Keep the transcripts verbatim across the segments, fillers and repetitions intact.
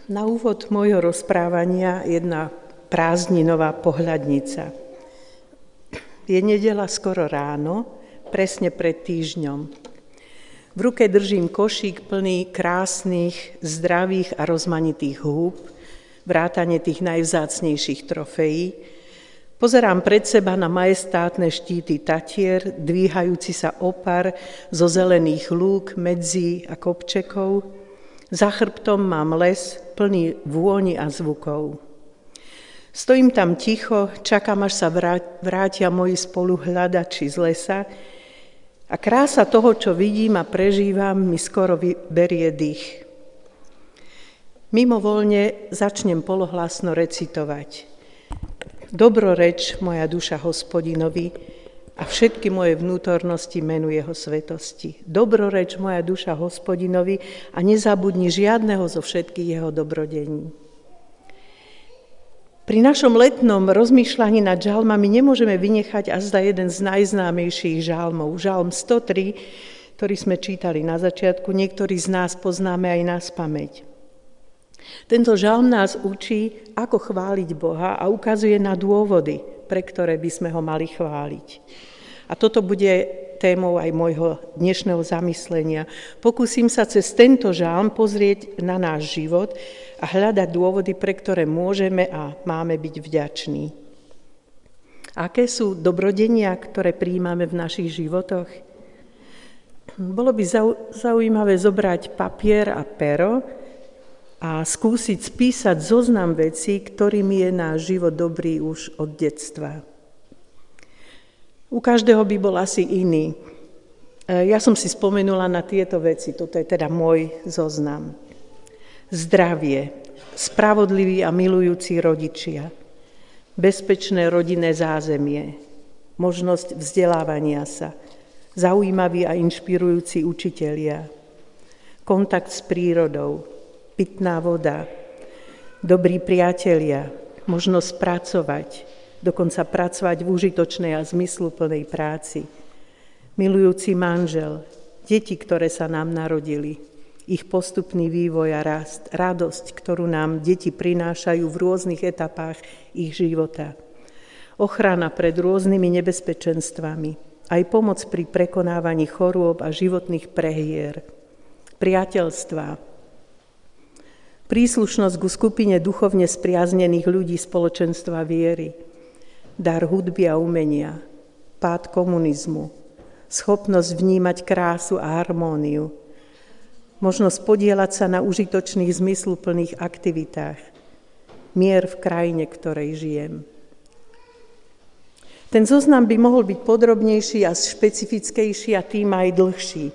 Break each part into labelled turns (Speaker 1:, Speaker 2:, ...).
Speaker 1: Na úvod môjho rozprávania jedna prázdninová pohľadnica. Je nedeľa skoro ráno, presne pred týždňom. V ruke držím košík plný krásnych, zdravých a rozmanitých húb, vrátane tých najvzácnejších trofejí. Pozerám pred seba na majestátne štíty Tatier, dvíhajúci sa opar zo zelených lúk, medzí a kopčekov. Za chrbtom mám les plný vôni a zvukov. Stojím tam ticho, čakám, až sa vrátia moji spoluhľadači z lesa a krása toho, čo vidím a prežívam, mi skoro berie dých. Mimovoľne začnem polohlasno recitovať. Dobroreč, moja duša Hospodinovi, a všetky moje vnútornosti menu jeho svetosti. Dobroreč, moja duša Hospodinovi, a nezabudni žiadneho zo všetkých jeho dobrodení. Pri našom letnom rozmýšľaní nad žalmami nemôžeme vynechať azda jeden z najznámejších žalmov. Žalm sto tri, ktorý sme čítali na začiatku, niektorí z nás poznáme aj na spamäť. Tento žalm nás učí, ako chváliť Boha a ukazuje na dôvody, pre ktoré by sme ho mali chváliť. A toto bude témou aj môjho dnešného zamyslenia. Pokúsim sa cez tento žalm pozrieť na náš život a hľadať dôvody, pre ktoré môžeme a máme byť vďační. Aké sú dobrodenia, ktoré prijímame v našich životoch? Bolo by zaujímavé zobrať papier a pero a skúsiť spísať zoznam vecí, ktorými je náš život dobrý už od detstva. U každého by bol asi iný. Ja som si spomenula na tieto veci, toto je teda môj zoznam. Zdravie, spravodliví a milujúci rodičia, bezpečné rodinné zázemie, možnosť vzdelávania sa, zaujímaví a inšpirujúci učitelia, kontakt s prírodou, pitná voda, dobrí priatelia, možnosť pracovať, dokonca pracovať v užitočnej a zmysluplnej práci, milujúci manžel, deti, ktoré sa nám narodili, ich postupný vývoj a rast, radosť, ktorú nám deti prinášajú v rôznych etapách ich života, ochrana pred rôznymi nebezpečenstvami, aj pomoc pri prekonávaní chorôb a životných prehier, priateľstvá, príslušnosť ku skupine duchovne spriaznených ľudí spoločenstva viery, dar hudby a umenia, pád komunizmu, schopnosť vnímať krásu a harmóniu, možnosť podieľať sa na užitočných zmysluplných aktivitách, mier v krajine, ktorej žijem. Ten zoznam by mohol byť podrobnejší a špecifickejší a tým aj dlhší.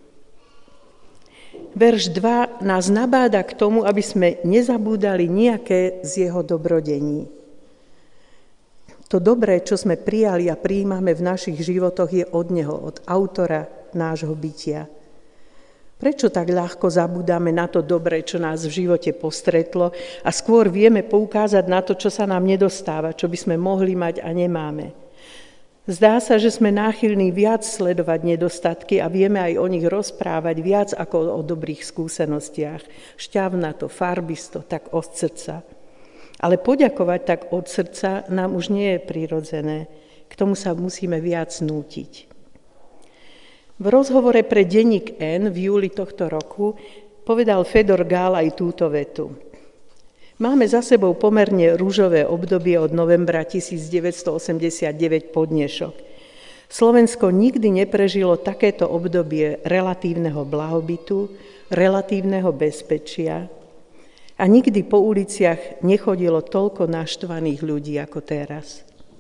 Speaker 1: Verš dva nás nabáda k tomu, aby sme nezabúdali nejaké z jeho dobrodení. To dobré, čo sme prijali a prijímame v našich životoch, je od neho, od autora nášho bytia. Prečo tak ľahko zabúdame na to dobré, čo nás v živote postretlo a skôr vieme poukázať na to, čo sa nám nedostáva, čo by sme mohli mať a nemáme? Zdá sa, že sme náchylní viac sledovať nedostatky a vieme aj o nich rozprávať viac ako o dobrých skúsenostiach. Šťavnato, farbisto, tak od srdca. Ale poďakovať tak od srdca nám už nie je prirodzené. K tomu sa musíme viac nútiť. V rozhovore pre denník N v júli tohto roku povedal Fedor Gál aj túto vetu. Máme za sebou pomerne ružové obdobie od novembra devätnásťstoosemdesiatdeväť po dnešok. Slovensko nikdy neprežilo takéto obdobie relatívneho blahobytu, relatívneho bezpečia a nikdy po uliciach nechodilo toľko naštvaných ľudí ako teraz.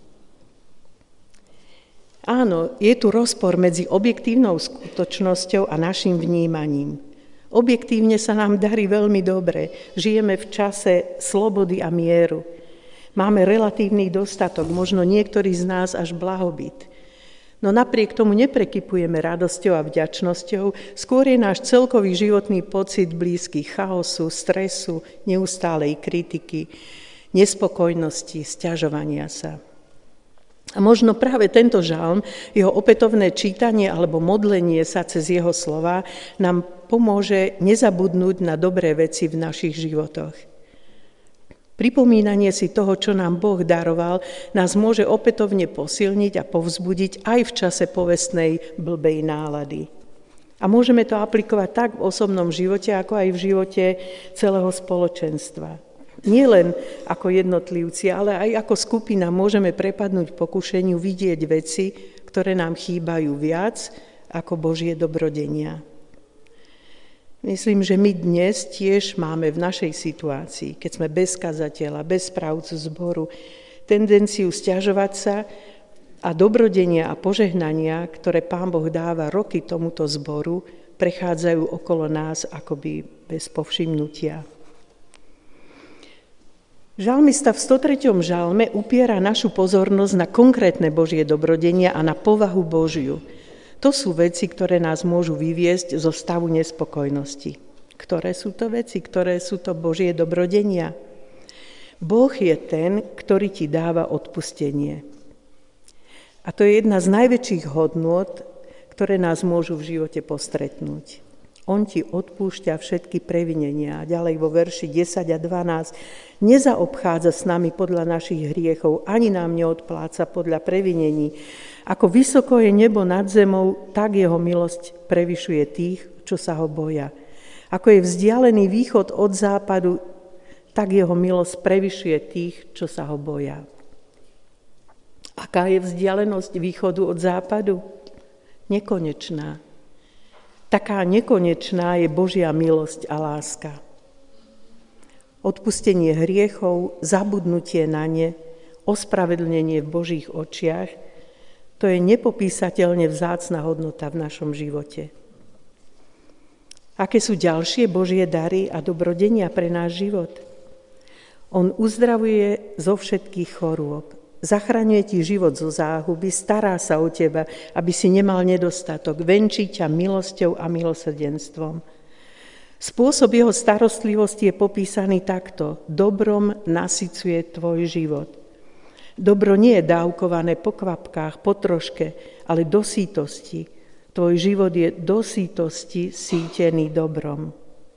Speaker 1: Áno, je tu rozpor medzi objektívnou skutočnosťou a našim vnímaním. Objektívne sa nám darí veľmi dobre. Žijeme v čase slobody a mieru. Máme relatívny dostatok, možno niektorí z nás až blahobyt. No napriek tomu neprekypujeme radosťou a vďačnosťou, skôr je náš celkový životný pocit blízky chaosu, stresu, neustálej kritiky, nespokojnosti, sťažovania sa. A možno práve tento žalm, jeho opätovné čítanie alebo modlenie sa cez jeho slova nám pomôže nezabudnúť na dobré veci v našich životoch. Pripomínanie si toho, čo nám Boh daroval, nás môže opätovne posilniť a povzbudiť aj v čase povestnej blbej nálady. A môžeme to aplikovať tak v osobnom živote, ako aj v živote celého spoločenstva. Nie len ako jednotlivci, ale aj ako skupina môžeme prepadnúť pokušeniu vidieť veci, ktoré nám chýbajú viac ako Božie dobrodenia. Myslím, že my dnes tiež máme v našej situácii, keď sme bez kazateľa, bez správcu zboru, tendenciu sťažovať sa a dobrodenia a požehnania, ktoré Pán Boh dáva roky tomuto zboru, prechádzajú okolo nás akoby bez povšimnutia. Žalmista v stotreťom žalme upiera našu pozornosť na konkrétne Božie dobrodenia a na povahu Božiu. To sú veci, ktoré nás môžu vyviesť zo stavu nespokojnosti. Ktoré sú to veci? Ktoré sú to Božie dobrodenia? Boh je ten, ktorý ti dáva odpustenie. A to je jedna z najväčších hodnôt, ktoré nás môžu v živote postretnúť. On ti odpúšťa všetky previnenia. A ďalej vo verši desať a dvanásť. Nezaobchádza s nami podľa našich hriechov, ani nám neodpláca podľa previnení. Ako vysoko je nebo nad zemou, tak jeho milosť prevyšuje tých, čo sa ho boja. Ako je vzdialený východ od západu, tak jeho milosť prevyšuje tých, čo sa ho boja. Aká je vzdialenosť východu od západu? Nekonečná. Taká nekonečná je Božia milosť a láska. Odpustenie hriechov, zabudnutie na ne, ospravedlnenie v Božích očiach, to je nepopísateľne vzácna hodnota v našom živote. Aké sú ďalšie Božie dary a dobrodenia pre náš život? On uzdravuje zo všetkých chorôb, zachraňuje ti život zo záhuby, stará sa o teba, aby si nemal nedostatok, venčí ťa milosťou a milosrdenstvom. Spôsob jeho starostlivosti je popísaný takto. Dobrom nasycuje tvoj život. Dobro nie je dávkované po kvapkách, po troške, ale do sítosti. Tvoj život je do sítosti sítený dobrom.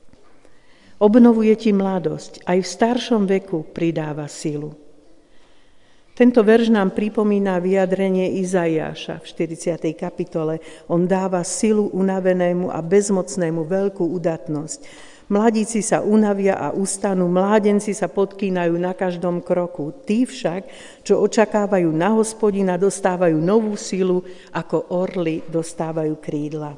Speaker 1: Obnovuje ti mladosť, aj v staršom veku pridáva silu. Tento verš nám pripomína vyjadrenie Izaiáša v štyridsiatej kapitole. On dáva silu unavenému a bezmocnému veľkú udatnosť. Mladíci sa unavia a ustanú, mládenci sa podkýnajú na každom kroku. Tí však, čo očakávajú na Hospodina, dostávajú novú silu, ako orly dostávajú krídla.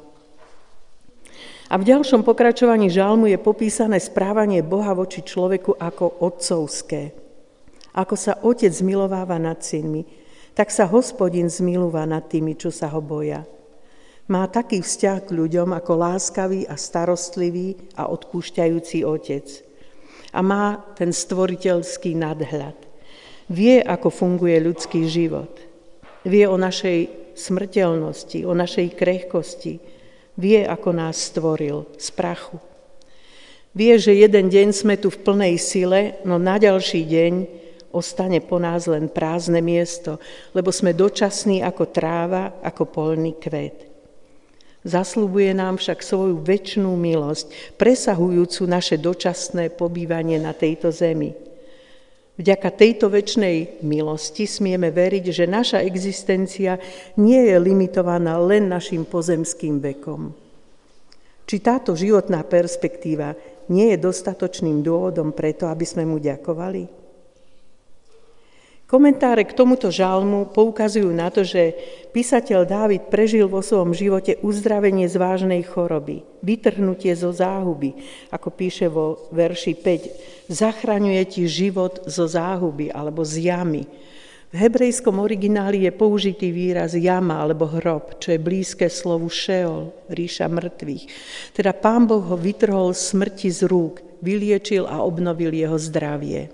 Speaker 1: A v ďalšom pokračovaní žalmu je popísané správanie Boha voči človeku ako otcovské. Ako sa otec zmilováva nad synmi, tak sa Hospodin zmilúva nad tými, čo sa ho boja. Má taký vzťah k ľuďom ako láskavý a starostlivý a odpúšťajúci otec. A má ten stvoriteľský nadhľad. Vie, ako funguje ľudský život. Vie o našej smrteľnosti, o našej krehkosti. Vie, ako nás stvoril z prachu. Vie, že jeden deň sme tu v plnej sile, no na ďalší deň ostane po nás len prázdne miesto, lebo sme dočasní ako tráva, ako poľný kvet. Zasľubuje nám však svoju večnú milosť, presahujúcu naše dočasné pobývanie na tejto zemi. Vďaka tejto večnej milosti smieme veriť, že naša existencia nie je limitovaná len našim pozemským vekom. Či táto životná perspektíva nie je dostatočným dôvodom preto, aby sme mu ďakovali? Komentáre k tomuto žalmu poukazujú na to, že písateľ Dávid prežil vo svojom živote uzdravenie z vážnej choroby, vytrhnutie zo záhuby, ako píše vo verši päť. Zachraňuje ti život zo záhuby alebo z jamy. V hebrejskom origináli je použitý výraz jama alebo hrob, čo je blízke slovu Šeol, ríša mŕtvych. Teda Pán Boh ho vytrhol smrti z rúk, vyliečil a obnovil jeho zdravie.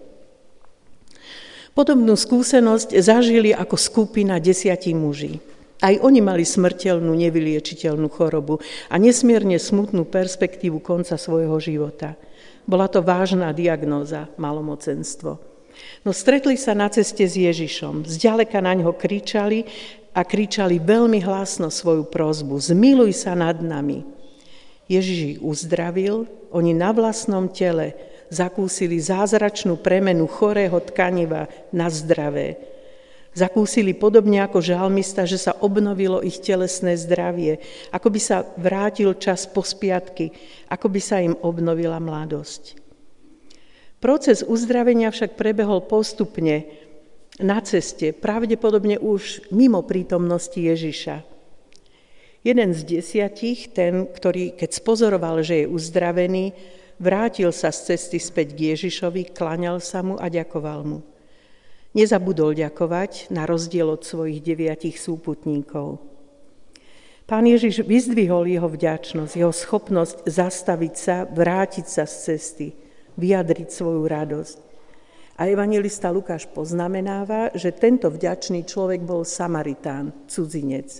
Speaker 1: Podobnú skúsenosť zažili ako skupina desiatí muží. Aj oni mali smrteľnú, nevyliečiteľnú chorobu a nesmierne smutnú perspektívu konca svojho života. Bola to vážna diagnóza, malomocenstvo. No stretli sa na ceste s Ježišom. Zďaleka na ňo kričali a kričali veľmi hlasno svoju prosbu. Zmiluj sa nad nami. Ježiš ich uzdravil, oni na vlastnom tele zakúsili zázračnú premenu chorého tkaniva na zdravé. Zakúsili podobne ako žalmista, že sa obnovilo ich telesné zdravie, ako by sa vrátil čas po spiatky, ako by sa im obnovila mladosť. Proces uzdravenia však prebehol postupne na ceste, pravdepodobne už mimo prítomnosti Ježiša. Jeden z desiatich, ten, ktorý keď spozoroval, že je uzdravený, vrátil sa z cesty späť k Ježišovi, klaňal sa mu a ďakoval mu. Nezabudol ďakovať, na rozdiel od svojich deviatich súputníkov. Pán Ježiš vyzdvihol jeho vďačnosť, jeho schopnosť zastaviť sa, vrátiť sa z cesty, vyjadriť svoju radosť. A evanjelista Lukáš poznamenáva, že tento vďačný človek bol Samaritán, cudzinec.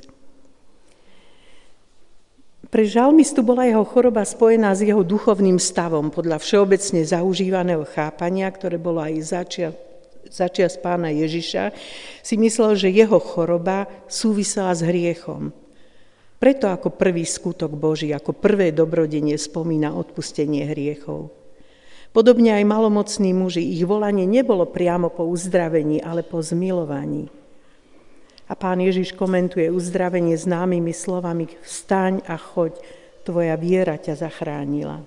Speaker 1: Pre žalmistu bola jeho choroba spojená s jeho duchovným stavom, podľa všeobecne zaužívaného chápania, ktoré bolo aj začia, začias pána Ježiša, si myslel, že jeho choroba súvisela s hriechom. Preto ako prvý skutok Boží, ako prvé dobrodenie spomína odpustenie hriechov. Podobne aj malomocní muži, ich volanie nebolo priamo po uzdravení, ale po zmilovaní. A pán Ježiš komentuje uzdravenie známymi slovami: vstaň a choď, tvoja viera ťa zachránila.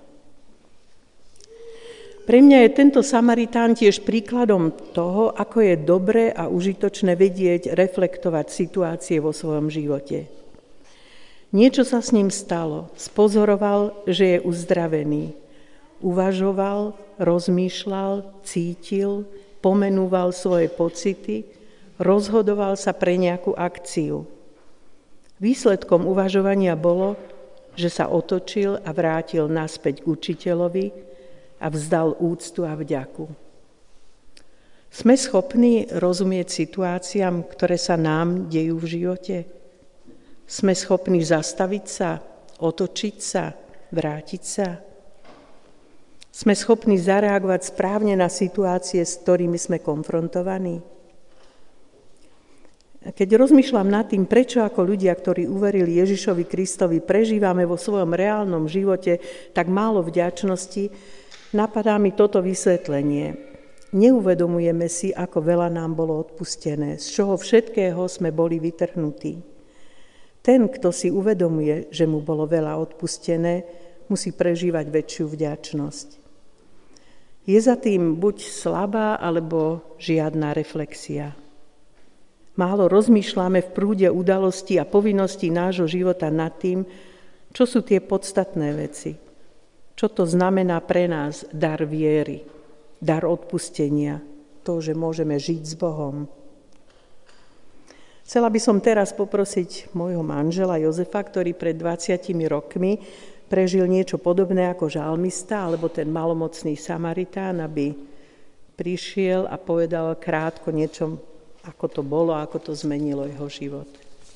Speaker 1: Pre mňa je tento Samaritán tiež príkladom toho, ako je dobré a užitočné vedieť reflektovať situácie vo svojom živote. Niečo sa s ním stalo, spozoroval, že je uzdravený. Uvažoval, rozmýšľal, cítil, pomenúval svoje pocity, rozhodoval sa pre nejakú akciu. Výsledkom uvažovania bolo, že sa otočil a vrátil naspäť k učiteľovi a vzdal úctu a vďaku. Sme schopní rozumieť situáciám, ktoré sa nám dejú v živote? Sme schopní zastaviť sa, otočiť sa, vrátiť sa? Sme schopní zareagovať správne na situácie, s ktorými sme konfrontovaní? Keď rozmýšľam nad tým, prečo ako ľudia, ktorí uverili Ježišovi Kristovi, prežívame vo svojom reálnom živote tak málo vďačnosti, napadá mi toto vysvetlenie. Neuvedomujeme si, ako veľa nám bolo odpustené, z čoho všetkého sme boli vytrhnutí. Ten, kto si uvedomuje, že mu bolo veľa odpustené, musí prežívať väčšiu vďačnosť. Je za tým buď slabá, alebo žiadna reflexia. Málo rozmýšľame v prúde udalostí a povinností nášho života nad tým, čo sú tie podstatné veci. Čo to znamená pre nás dar viery, dar odpustenia, to, že môžeme žiť s Bohom. Chcela by som teraz poprosiť môjho manžela Jozefa, ktorý pred dvadsiatimi rokmi prežil niečo podobné ako žalmista, alebo ten malomocný Samaritán, aby prišiel a povedal krátko niečo, ako to bolo, ako to zmenilo jeho život.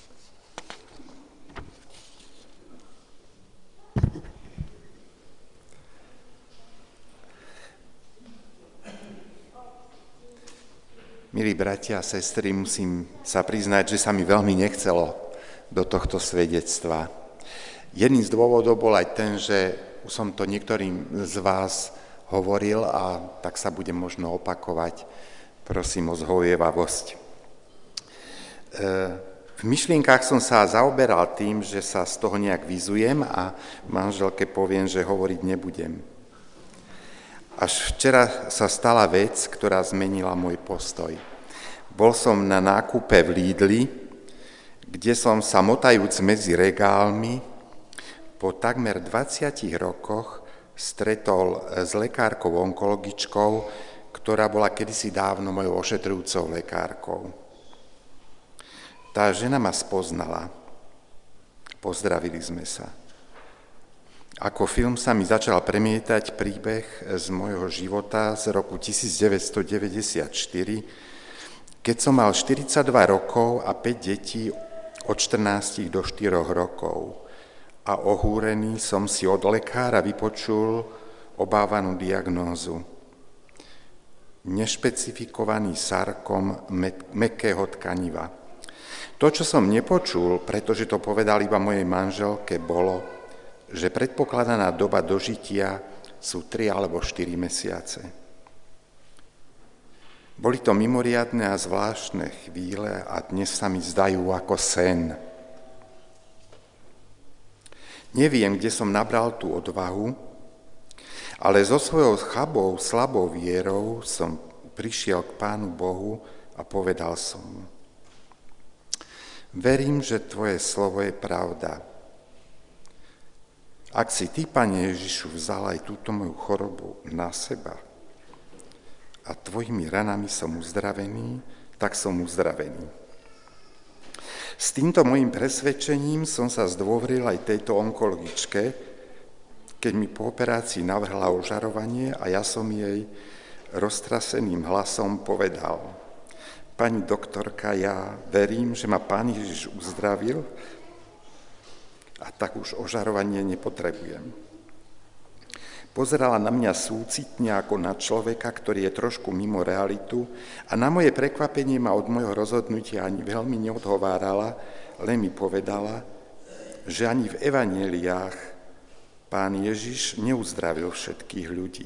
Speaker 2: Milí bratia a sestry, musím sa priznať, že sa mi veľmi nechcelo do tohto svedectva. Jedným z dôvodov bol aj ten, že už som to niektorým z vás hovoril a tak sa budem možno opakovať. Prosím o zhovievavosť. V myšlienkách som sa zaoberal tým, že sa z toho nejak vyzujem a manželke poviem, že hovoriť nebudem. Až včera sa stala vec, ktorá zmenila môj postoj. Bol som na nákupe v Lidli, kde som sa motajúc medzi regálmi po takmer dvadsiatich rokoch stretol s lekárkou onkologičkou, ktorá bola kedysi dávno mojou ošetrujúcou lekárkou. Tá žena ma spoznala. Pozdravili sme sa. Ako film sa mi začal premietať príbeh z môjho života z roku devätnásťstodeväťdesiatštyri, keď som mal štyridsaťdva rokov a päť detí od štrnástich do štyroch rokov. A ohúrený som si od lekára vypočul obávanú diagnózu. nešpecifikovaný sarkom mäkkého tkaniva. To, čo som nepočul, pretože to povedal iba mojej manželke, bolo, že predpokladaná doba dožitia sú tri alebo štyri mesiace. Boli to mimoriadne a zvláštne chvíle a dnes sa mi zdajú ako sen. Neviem, kde som nabral tú odvahu, ale so svojou chabou, slabou vierou som prišiel k Pánu Bohu a povedal som: verím, že tvoje slovo je pravda. Ak si ty, Pane Ježišu, vzal aj túto moju chorobu na seba a tvojimi ranami som uzdravený, tak som uzdravený. S týmto mojím presvedčením som sa zdôveril aj tejto onkologičke, keď mi po operácii navrhla ožarovanie a ja som jej roztraseným hlasom povedal: pani doktorka, ja verím, že ma Pán Ježiš uzdravil a tak už ožarovanie nepotrebujem. Pozerala na mňa súcitne ako na človeka, ktorý je trošku mimo realitu a na moje prekvapenie ma od môjho rozhodnutia ani veľmi neodhovárala, len mi povedala, že ani v evanjeliách Pán Ježiš neuzdravil všetkých ľudí.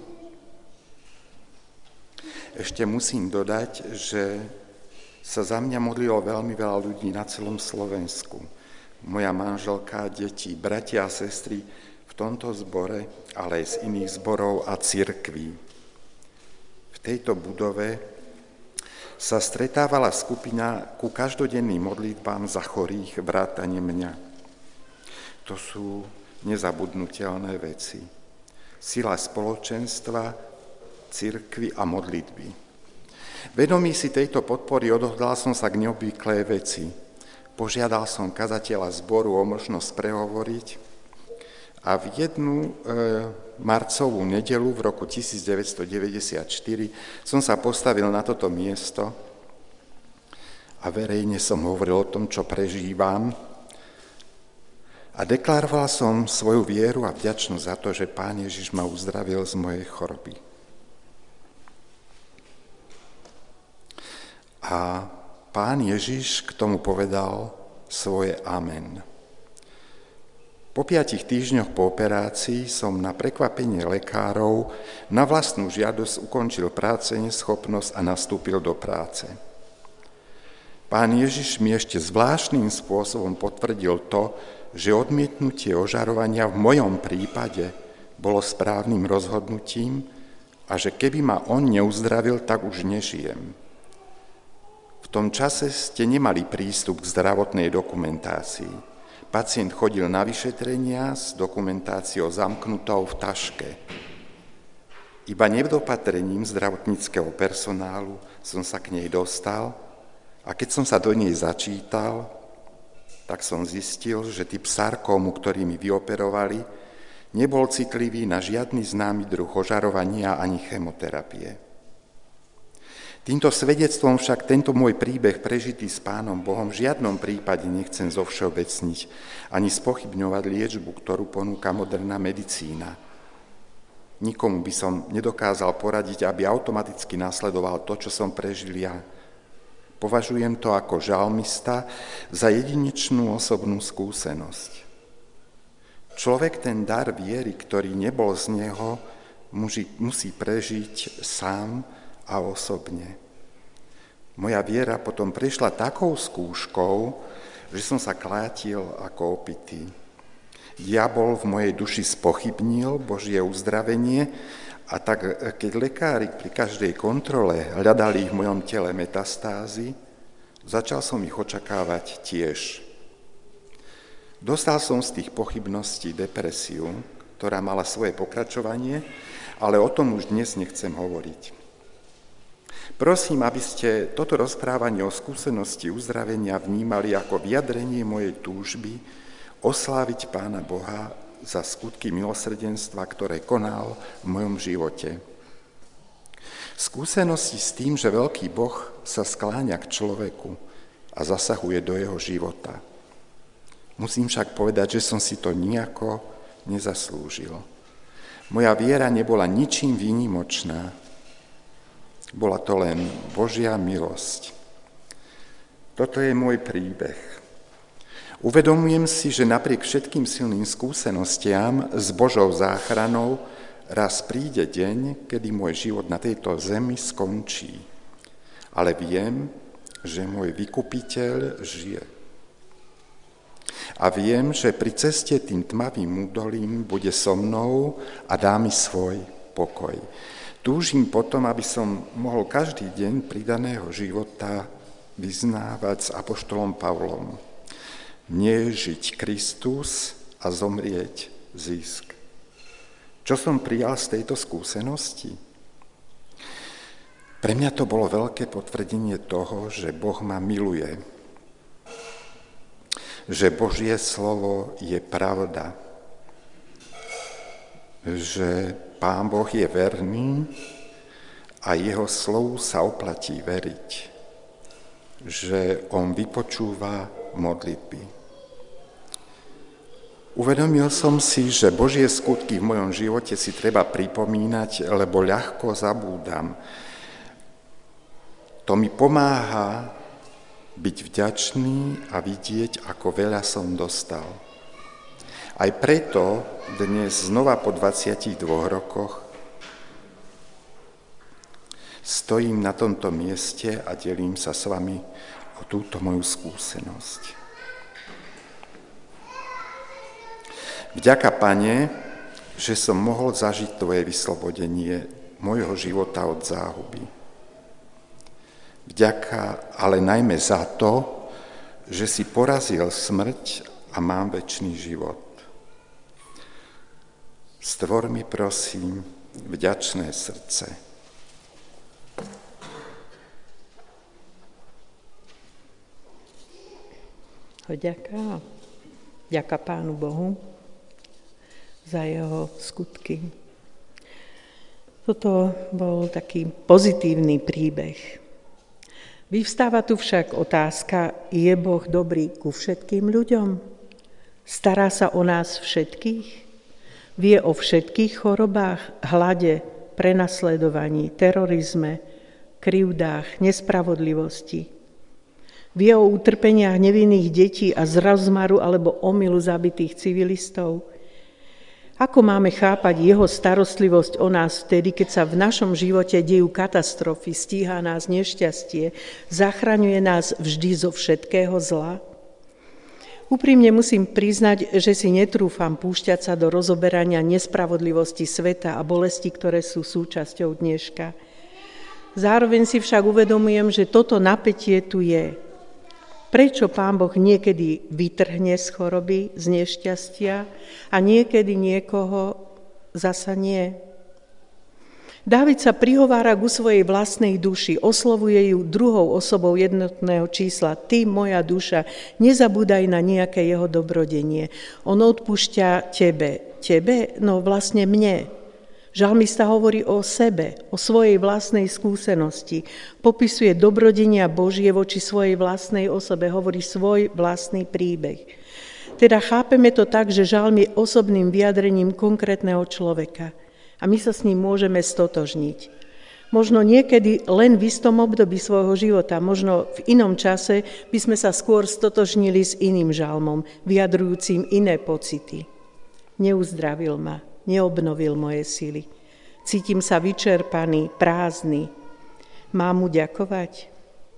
Speaker 2: Ešte musím dodať, že sa za mňa modlilo veľmi veľa ľudí na celom Slovensku. Moja manželka, deti, bratia a sestry v tomto zbore, ale aj z iných zborov a cirkví. V tejto budove sa stretávala skupina ku každodenným modlitbám za chorých, vrátane mňa. To sú nezabudnutelné veci. Sila spoločenstva, cirkvi a modlitby. Vedomý si tejto podpory odhodlal som sa k neobvyklej veci. Požiadal som kazateľa zboru o možnosť prehovoriť a v jednu e, marcovú nedeľu v roku devätnásťstodeväťdesiatštyri som sa postavil na toto miesto a verejne som hovoril o tom, čo prežívam a deklaroval som svoju vieru a vďačnosť za to, že Pán Ježiš ma uzdravil z mojej choroby. A Pán Ježiš k tomu povedal svoje amen. Po piatich týždňoch po operácii som na prekvapenie lekárov na vlastnú žiadosť ukončil práce neschopnosť a nastúpil do práce. Pán Ježiš mi ešte zvláštnym spôsobom potvrdil to, že odmietnutie ožarovania v mojom prípade bolo správnym rozhodnutím a že keby ma on neuzdravil, tak už nežijem. V tom čase ste nemali prístup k zdravotnej dokumentácii. Pacient chodil na vyšetrenia s dokumentáciou zamknutou v taške. Iba nedopatrením zdravotníckeho personálu som sa k nej dostal a keď som sa do nej začítal, tak som zistil, že typ sarkómu, ktorý mi vyoperovali, nebol citlivý na žiadny známy druh ožarovania ani chemoterapie. Týmto svedectvom však tento môj príbeh prežitý s Pánom Bohom v žiadnom prípade nechcem zovšeobecniť ani spochybňovať liečbu, ktorú ponúka moderná medicína. Nikomu by som nedokázal poradiť, aby automaticky nasledoval to, čo som prežil ja. Považujem to ako žalmista za jedinečnú osobnú skúsenosť. Človek ten dar viery, ktorý nebol z neho, musí, musí prežiť sám a osobne. Moja viera potom prešla takou skúškou, že som sa klátil ako opitý. Diabol v mojej duši spochybnil Božie uzdravenie a tak, keď lekári pri každej kontrole hľadali v mojom tele metastázy, začal som ich očakávať tiež. Dostal som z tých pochybností depresiu, ktorá mala svoje pokračovanie, ale o tom už dnes nechcem hovoriť. Prosím, aby ste toto rozprávanie o skúsenosti uzdravenia vnímali ako vyjadrenie mojej túžby osláviť Pána Boha za skutky milosrdenstva, ktoré konal v mojom živote. Skúsenosti s tým, že veľký Boh sa skláňa k človeku a zasahuje do jeho života. Musím však povedať, že som si to nijako nezaslúžil. Moja viera nebola ničím výnimočná. Bola to len Božia milosť. Toto je môj príbeh. Uvedomujem si, že napriek všetkým silným skúsenostiam s Božou záchranou raz príde deň, kedy môj život na tejto zemi skončí. Ale viem, že môj vykupiteľ žije. A viem, že pri ceste tým tmavým údolím bude so mnou a dá mi svoj pokoj. Túžim potom, aby som mohol každý deň pridaného života vyznávať s apoštolom Pavlom. Nie žiť Kristus a zomrieť zisk. Čo som prijal z tejto skúsenosti? Pre mňa to bolo veľké potvrdenie toho, že Boh ma miluje. Že Božie slovo je pravda. Že Pán Boh je verný a jeho slovu sa oplatí veriť. Že on vypočúva modlitby. Uvedomil som si, že Božie skutky v mojom živote si treba pripomínať, lebo ľahko zabúdam. To mi pomáha byť vďačný a vidieť, ako veľa som dostal. Aj preto dnes znova po dvadsiatich dvoch rokoch stojím na tomto mieste a delím sa s vami o túto moju skúsenosť. Vďaka, Pane, že som mohol zažiť Tvoje vyslobodenie môjho života od záhuby. Vďaka, ale najmä za to, že si porazil smrť a mám večný život. Stvor mi, prosím, vďačné srdce.
Speaker 1: Vďaka, vďaka Pánu Bohu za jeho skutky. Toto bol taký pozitívny príbeh. Vyvstáva tu však otázka, je Boh dobrý ku všetkým ľuďom? Stará sa o nás všetkých? Vie o všetkých chorobách, hlade, prenasledovaní, terorizme, krivdách, nespravodlivosti? Vie o utrpeniach nevinných detí a z rozmaru alebo omylu zabitých civilistov? Ako máme chápať jeho starostlivosť o nás vtedy, keď sa v našom živote dejú katastrofy, stíha nás nešťastie, zachraňuje nás vždy zo všetkého zla? Úprimne musím priznať, že si netrúfam púšťať sa do rozoberania nespravodlivosti sveta a bolesti, ktoré sú súčasťou dneška. Zároveň si však uvedomujem, že toto napätie tu je. Prečo Pán Boh niekedy vytrhne z choroby, z nešťastia a niekedy niekoho zasa nie? Dávid sa prihovára ku svojej vlastnej duši, oslovuje ju druhou osobou jednotného čísla. Ty, moja duša, nezabúdaj na nejaké jeho dobrodenie. On odpúšťa tebe. Tebe? No vlastne mne. Žalmista hovorí o sebe, o svojej vlastnej skúsenosti. Popisuje dobrodenia Božie voči svojej vlastnej osobe, hovorí svoj vlastný príbeh. Teda chápeme to tak, že žalm je osobným vyjadrením konkrétneho človeka a my sa s ním môžeme stotožniť. Možno niekedy len v istom období svojho života, možno v inom čase by sme sa skôr stotožnili s iným žalmom, vyjadrujúcim iné pocity. Neuzdravil ma. Neobnovil moje sily. Cítim sa vyčerpaný, prázdny. Mám mu ďakovať?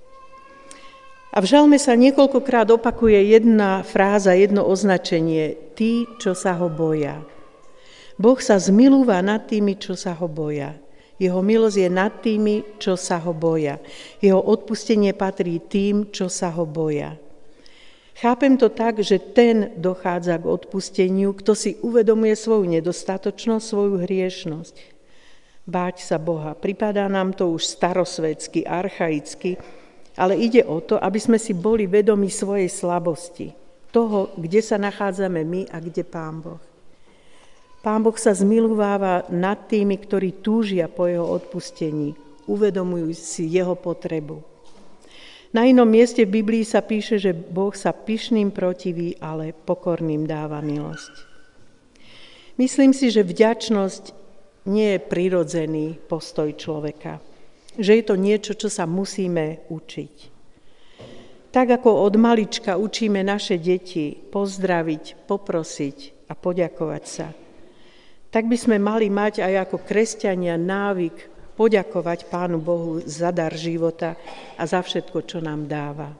Speaker 1: A v žalme sa niekoľkokrát opakuje jedna fráza, jedno označenie. Tí, čo sa ho boja. Boh sa zmilúva nad tými, čo sa ho boja. Jeho milosť je nad tými, čo sa ho boja. Jeho odpustenie patrí tým, čo sa ho boja. Chápem to tak, že ten dochádza k odpusteniu, kto si uvedomuje svoju nedostatočnosť, svoju hriešnosť. Báť sa Boha. Pripadá nám to už starosvetsky, archaicky, ale ide o to, aby sme si boli vedomi svojej slabosti. Toho, kde sa nachádzame my a kde Pán Boh. Pán Boh sa zmilúváva nad tými, ktorí túžia po jeho odpustení, uvedomujú si jeho potrebu. Na inom mieste v Biblii sa píše, že Boh sa pyšným protiví, ale pokorným dáva milosť. Myslím si, že vďačnosť nie je prirodzený postoj človeka. že je to niečo, čo sa musíme učiť. Tak ako od malička učíme naše deti pozdraviť, poprosiť a poďakovať sa, tak by sme mali mať aj ako kresťania návyk poďakovať Pánu Bohu za dar života a za všetko, čo nám dáva.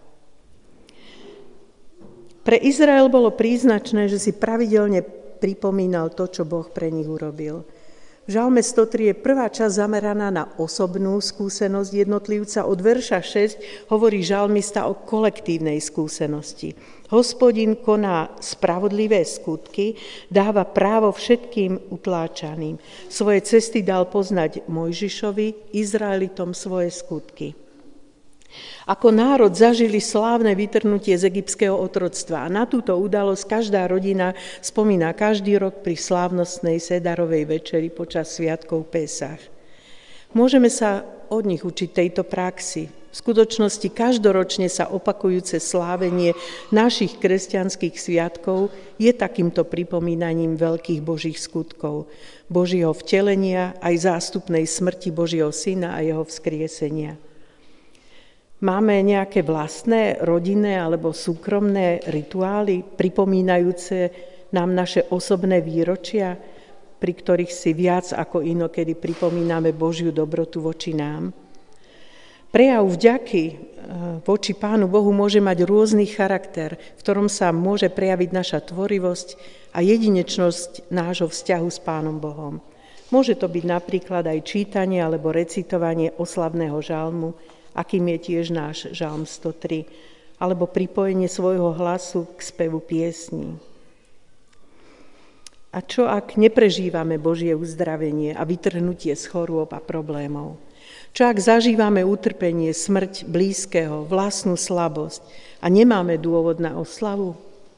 Speaker 1: Pre Izrael bolo príznačné, že si pravidelne pripomínal to, čo Boh pre nich urobil. V Žalme sto tri je prvá časť zameraná na osobnú skúsenosť jednotlivca. Od verša šesť hovorí žalmista o kolektívnej skúsenosti. Hospodin koná spravodlivé skutky, dáva právo všetkým utláčaným. Svoje cesty dal poznať Mojžišovi, Izraelitom svoje skutky. Ako národ zažili slávne vytrhnutie z egyptského otroctva a na túto udalosť každá rodina spomína každý rok pri slávnostnej sedarovej večeri počas sviatkov Pesach. Môžeme sa od nich učiť tejto praxi. V skutočnosti každoročne sa opakujúce slávenie našich kresťanských sviatkov je takýmto pripomínaním veľkých Božích skutkov, Božieho vtelenia aj zástupnej smrti Božieho Syna a jeho vzkriesenia. Máme nejaké vlastné rodinné alebo súkromné rituály, pripomínajúce nám naše osobné výročia, pri ktorých si viac ako inokedy pripomíname Božiu dobrotu voči nám? Prejav vďaky voči Pánu Bohu môže mať rôzny charakter, v ktorom sa môže prejaviť naša tvorivosť a jedinečnosť nášho vzťahu s Pánom Bohom. Môže to byť napríklad aj čítanie alebo recitovanie oslavného žalmu, akým je tiež náš žalm sto tri, alebo pripojenie svojho hlasu k spevu piesní. A čo ak neprežívame Božie uzdravenie a vytrhnutie z chorôb a problémov? Čo ak zažívame utrpenie, smrť blízkeho, vlastnú slabosť a nemáme dôvod na oslavu?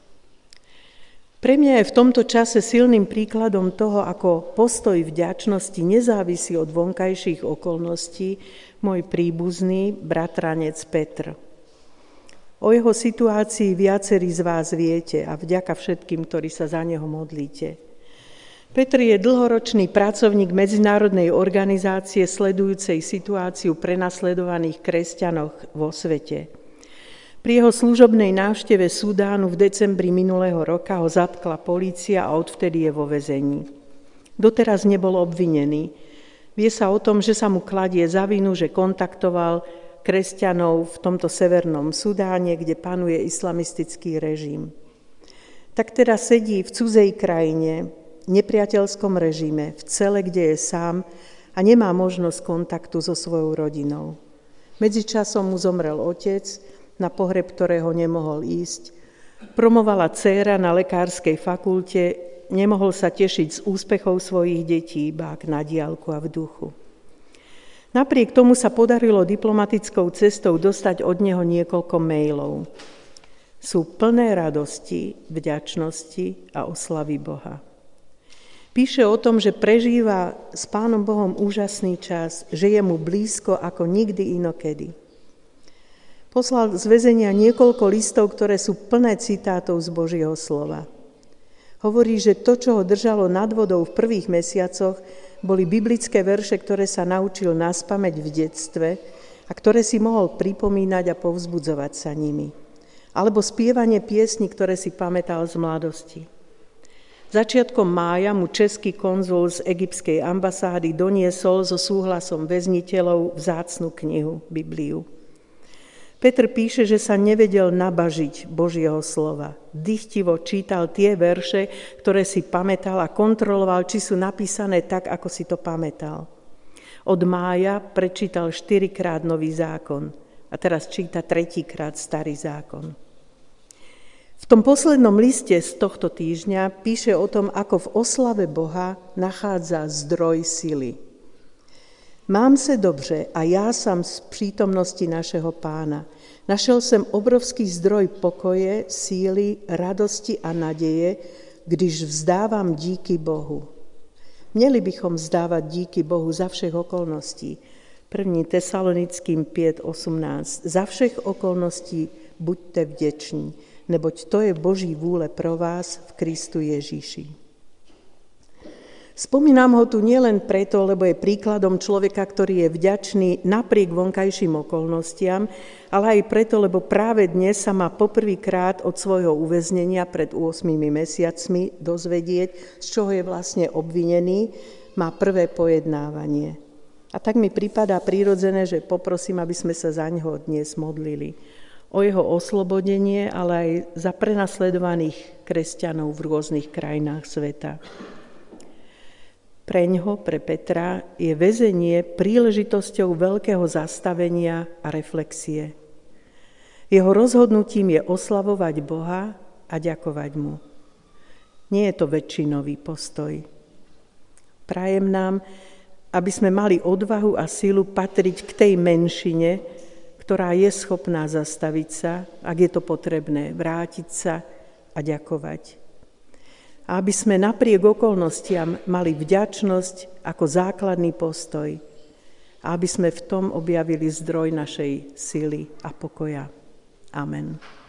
Speaker 1: Pre mňa je v tomto čase silným príkladom toho, ako postoj vďačnosti nezávisí od vonkajších okolností, môj príbuzný bratranec Petr. O jeho situácii viacerí z vás viete a vďaka všetkým, ktorí sa za neho modlíte. Petr je dlhoročný pracovník medzinárodnej organizácie sledujúcej situáciu prenasledovaných kresťanov vo svete. Pri jeho služobnej návšteve Sudánu v decembri minulého roka ho zatkla polícia a odvtedy je vo väzení. Doteraz nebol obvinený. Vie sa o tom, že sa mu kladie za vinu, že kontaktoval kresťanov v tomto severnom Sudáne, kde panuje islamistický režim. Tak teraz sedí v cudzej krajine, nepriateľskom režime, v cele, kde je sám a nemá možnosť kontaktu so svojou rodinou. Medzičasom mu zomrel otec, na pohreb ktorého nemohol ísť. Promovala dcéra na lekárskej fakulte, nemohol sa tešiť z úspechov svojich detí, iba na diaľku a v duchu. Napriek tomu sa podarilo diplomatickou cestou dostať od neho niekoľko mailov. Sú plné radosti, vďačnosti a oslavy Boha. Píše o tom, že prežíva s Pánom Bohom úžasný čas, že je mu blízko ako nikdy inokedy. Poslal z väzenia niekoľko listov, ktoré sú plné citátov z Božieho slova. Hovorí, že to, čo ho držalo nad vodou v prvých mesiacoch, boli biblické verše, ktoré sa naučil naspamäť v detstve a ktoré si mohol pripomínať a povzbudzovať sa nimi. Alebo spievanie piesní, ktoré si pamätal z mladosti. Začiatkom mája mu český konzul z egyptskej ambasády doniesol so súhlasom väzniteľov vzácnu knihu, Bibliu. Petr píše, že sa nevedel nabažiť Božieho slova. Dychtivo čítal tie verše, ktoré si pamätal a kontroloval, či sú napísané tak, ako si to pamätal. Od mája prečítal štyrikrát Nový zákon a teraz číta tretíkrát Starý zákon. V tom poslednom liste z tohto týždňa píše o tom, ako v oslave Boha nachádza zdroj sily. Mám se dobře a já sám z přítomnosti našeho Pána. Našel jsem obrovský zdroj pokoje, síly, radosti a naděje, když vzdávám díky Bohu. Měli bychom vzdávat díky Bohu za všech okolností. první Tesalonickým päť osemnásť. Za všech okolností buďte vděční, neboť to je Boží vůle pro vás v Kristu Ježíši. Spomínam ho tu nielen preto, lebo je príkladom človeka, ktorý je vďačný napriek vonkajším okolnostiam, ale aj preto, lebo práve dnes sa má poprvýkrát od svojho uväznenia pred ôsmimi mesiacmi dozvedieť, z čoho je vlastne obvinený, má prvé pojednávanie. A tak mi pripadá prirodzené, že poprosím, aby sme sa za ňoho dnes modlili. O jeho oslobodenie, ale aj za prenasledovaných kresťanov v rôznych krajinách sveta. Preňho, pre Petra, je väzenie príležitosťou veľkého zastavenia a reflexie. Jeho rozhodnutím je oslavovať Boha a ďakovať mu. Nie je to väčšinový postoj. Prajem nám, aby sme mali odvahu a sílu patriť k tej menšine, ktorá je schopná zastaviť sa, ak je to potrebné, vrátiť sa a ďakovať. A aby sme napriek okolnostiam mali vďačnosť ako základný postoj. A aby sme v tom objavili zdroj našej sily a pokoja. Amen.